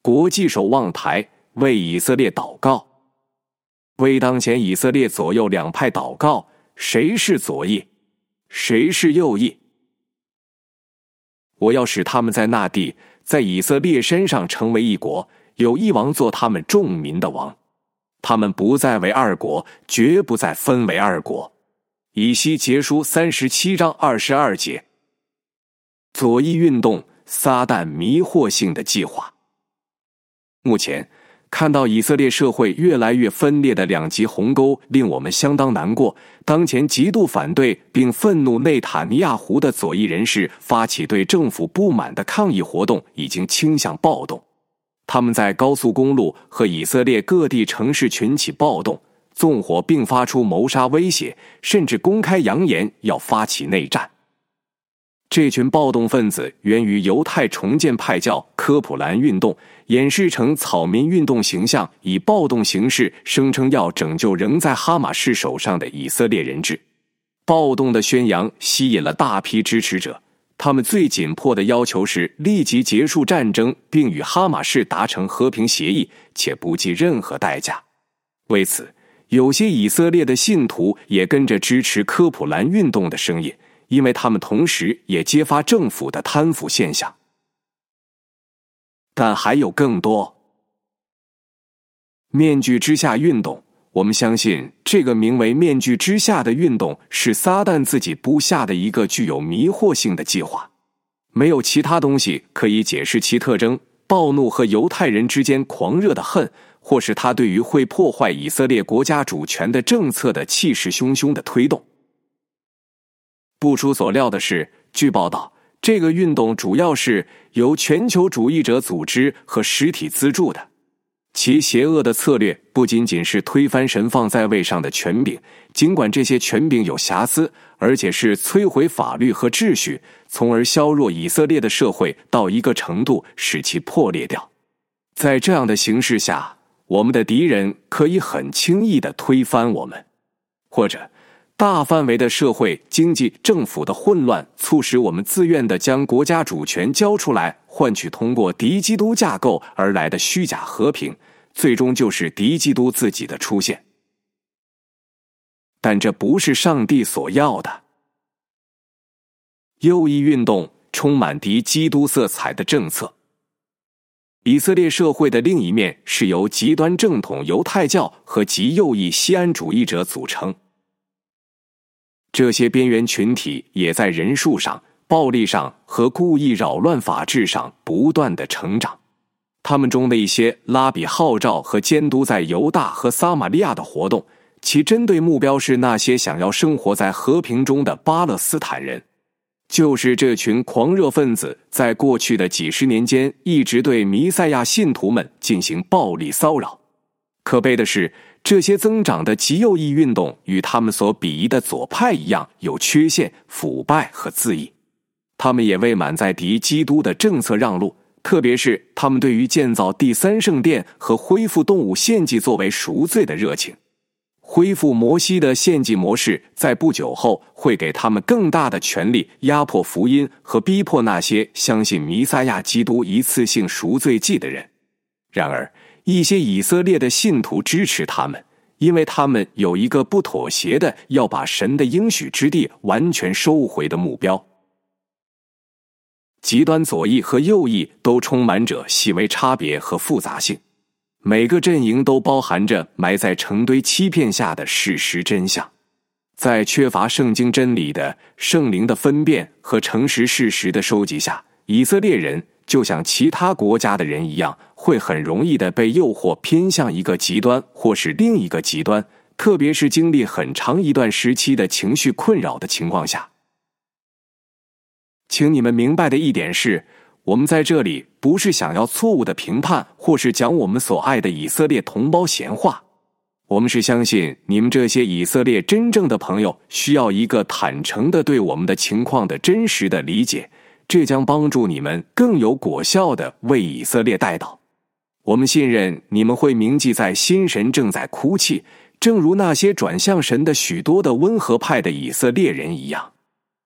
国际守望台为以色列祷告。为当前以色列左右两派祷告，谁是左翼，谁是右翼？我要使他们在那地，在以色列身上成为一国，有一王做他们众民的王。他们不再为二国，绝不再分为二国。以西结书37章22节。左翼运动，撒旦迷惑性的计划。目前看到以色列社会越来越分裂的两极鸿沟，令我们相当难过。当前极度反对并愤怒内塔尼亚胡的左翼人士发起对政府不满的抗议活动，已经倾向暴动。他们在高速公路和以色列各地城市群起暴动，纵火并发出谋杀威胁，甚至公开扬言要发起内战。这群暴动分子源于犹太重建派教科普兰运动，掩饰成草民运动形象，以暴动形式声称要拯救仍在哈马士手上的以色列人质。暴动的宣扬吸引了大批支持者，他们最紧迫的要求是立即结束战争，并与哈马士达成和平协议，且不计任何代价。为此，有些以色列的信徒也跟着支持科普兰运动的声音，因为他们同时也揭发政府的贪腐现象。但还有更多。面具之下运动，我们相信这个名为面具之下的运动是撒旦自己布下的一个具有迷惑性的计划。没有其他东西可以解释其特征：暴怒和犹太人之间狂热的恨，或是他对于会破坏以色列国家主权的政策的气势汹汹的推动。不出所料的是，据报道，这个运动主要是由全球主义者组织和实体资助的。其邪恶的策略不仅仅是推翻神放在位上的权柄，尽管这些权柄有瑕疵，而且是摧毁法律和秩序，从而削弱以色列的社会到一个程度，使其破裂掉。在这样的形势下，我们的敌人可以很轻易地推翻我们，或者大范围的社会、经济、政府的混乱促使我们自愿地将国家主权交出来，换取通过敌基督架构而来的虚假和平，最终就是敌基督自己的出现。但这不是上帝所要的。右翼运动充满敌基督色彩的政策。以色列社会的另一面是由极端正统犹太教和极右翼锡安主义者组成。这些边缘群体也在人数上、暴力上和故意扰乱法治上不断的成长。他们中的一些拉比号召和监督在犹大和撒玛利亚的活动，其针对目标是那些想要生活在和平中的巴勒斯坦人。就是这群狂热分子在过去的几十年间一直对弥赛亚信徒们进行暴力骚扰。可悲的是，这些增长的极右翼运动与他们所鄙夷的左派一样，有缺陷、腐败和自义。他们也为满载敌基督的政策让路，特别是他们对于建造第三圣殿和恢复动物献祭作为赎罪的热情。恢复摩西的献祭模式在不久后会给他们更大的权力，压迫福音和逼迫那些相信弥赛亚基督一次性赎罪祭的人。然而，一些以色列的信徒支持他们，因为他们有一个不妥协的要把神的应许之地完全收回的目标。极端左翼和右翼都充满着细微差别和复杂性，每个阵营都包含着埋在成堆欺骗下的事实真相。在缺乏圣经真理的圣灵的分辨和诚实事实的收集下，以色列人就像其他国家的人一样，会很容易地被诱惑偏向一个极端或是另一个极端，特别是经历很长一段时期的情绪困扰的情况下。请你们明白的一点是，我们在这里不是想要错误的评判或是讲我们所爱的以色列同胞闲话，我们是相信你们这些以色列真正的朋友需要一个坦诚的对我们的情况的真实的理解，这将帮助你们更有果效地为以色列代祷。我们信任你们会铭记在新神正在哭泣，正如那些转向神的许多的温和派的以色列人一样。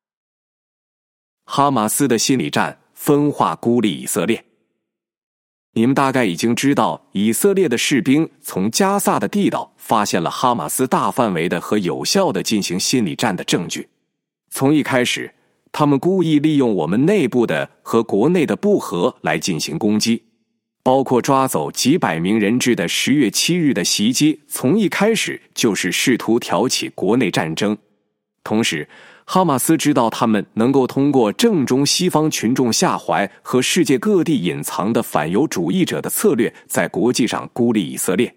哈马斯的心理战分化孤立以色列。 你们大概已经知道，以色列的士兵从加萨的地道发现了哈马斯大范围的和有效的进行心理战的证据。从一开始，他们故意利用我们内部的和国内的不和来进行攻击，包括抓走几百名人质的10月7日的袭击，从一开始就是试图挑起国内战争。同时，哈马斯知道他们能够通过正中西方群众下怀和世界各地隐藏的反犹主义者的策略，在国际上孤立以色列。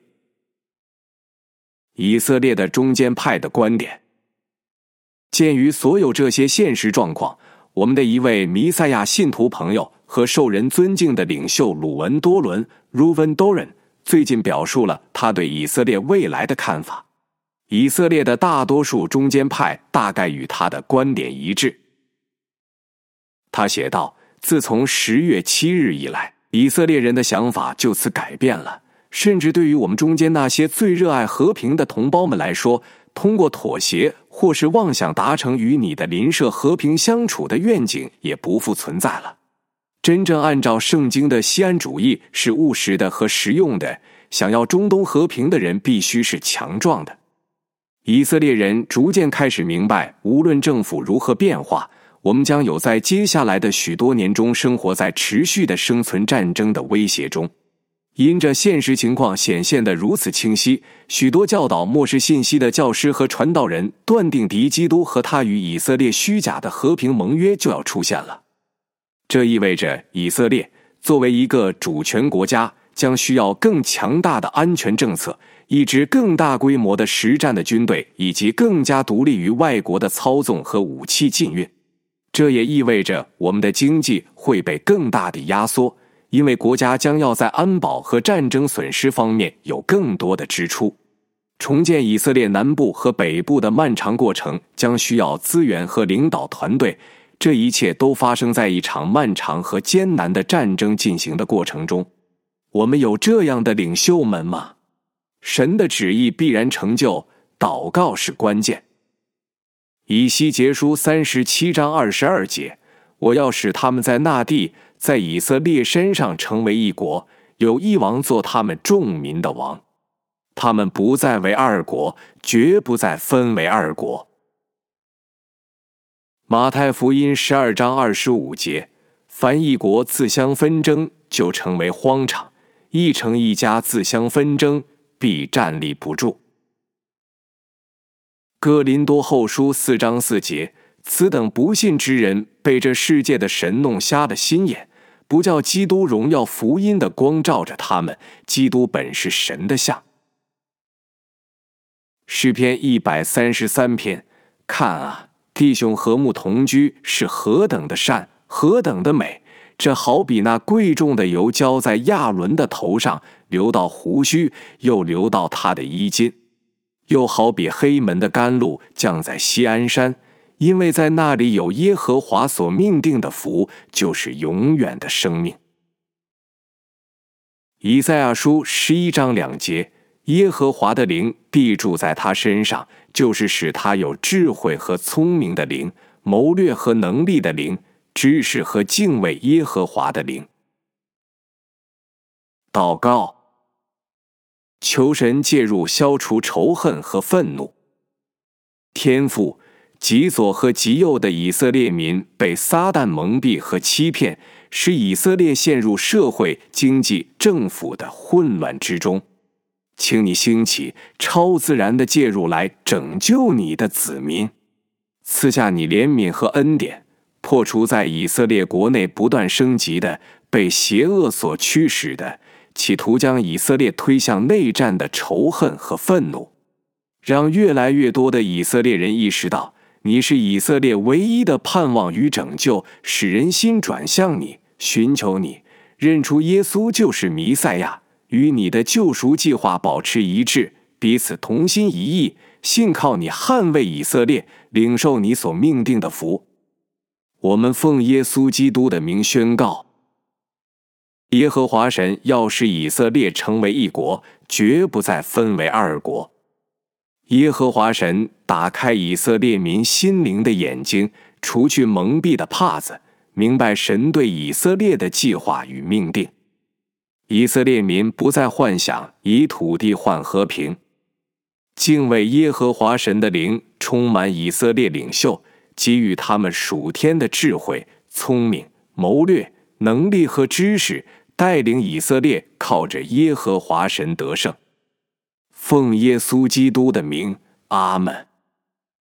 以色列的中间派的观点。鉴于所有这些现实状况，我们的一位弥赛亚信徒朋友和受人尊敬的领袖鲁文多伦 Reuven Doron 最近表述了他对以色列未来的看法。以色列的大多数中间派大概与他的观点一致。他写道，自从10月7日以来，以色列人的想法就此改变了，甚至对于我们中间那些最热爱和平的同胞们来说，通过妥协或是妄想达成与你的邻舍和平相处的愿景也不复存在了。真正按照圣经的锡安主义是务实的和实用的，想要中东和平的人必须是强壮的。以色列人逐渐开始明白，无论政府如何变化，我们将有在接下来的许多年中生活在持续的生存战争的威胁中。因着现实情况显现得如此清晰，许多教导末世信息的教师和传道人断定敌基督和他与以色列虚假的和平盟约就要出现了。这意味着以色列作为一个主权国家，将需要更强大的安全政策，一支更大规模的实战的军队，以及更加独立于外国的操纵和武器禁运。这也意味着我们的经济会被更大的压缩，因为国家将要在安保和战争损失方面有更多的支出。重建以色列南部和北部的漫长过程将需要资源和领导团队，这一切都发生在一场漫长和艰难的战争进行的过程中。我们有这样的领袖们吗？神的旨意必然成就，祷告是关键。以西结书37章22节，我要使他们在那地，在以色列身上成为一国，有一王做他们众民的王。他们不再为二国，绝不再分为二国。马太福音12章25节，凡一国自相纷争，就成为荒场；一城一家自相纷争，必站立不住。哥林多后书4章4节，此等不信之人被这世界的神弄瞎了心眼，不叫基督荣耀福音的光照着他们。基督本是神的像。诗篇133篇，看啊，弟兄和睦同居是何等的善，何等的美！这好比那贵重的油浇在亚伦的头上，流到胡须，又流到他的衣襟；又好比黑门的甘露降在锡安山，因为在那里有耶和华所命定的福，就是永远的生命。以赛亚书11章2节，耶和华的灵必住在他身上，就是使他有智慧和聪明的灵，谋略和能力的灵，知识和敬畏耶和华的灵。祷告，求神介入，消除仇恨和愤怒。天父，极左和极右的以色列民被撒旦蒙蔽和欺骗，使以色列陷入社会、经济、政府的混乱之中。请你兴起超自然的介入来拯救你的子民，赐下你怜悯和恩典，破除在以色列国内不断升级的被邪恶所驱使的企图将以色列推向内战的仇恨和愤怒，让越来越多的以色列人意识到你是以色列唯一的盼望与拯救，使人心转向你，寻求你，认出耶稣就是弥赛亚，与你的救赎计划保持一致，彼此同心一意，信靠你捍卫以色列，领受你所命定的福。我们奉耶稣基督的名宣告，耶和华神要使以色列成为一国，绝不再分为二国。耶和华神打开以色列民心灵的眼睛，除去蒙蔽的帕子，明白神对以色列的计划与命定。 以色列民不再幻想以土地换和平。敬畏耶和华神的灵充满以色列领袖，给予他们属天的智慧、聪明、谋略、能力和知识，带领以色列靠着耶和华神得胜。奉耶稣基督的名，阿们。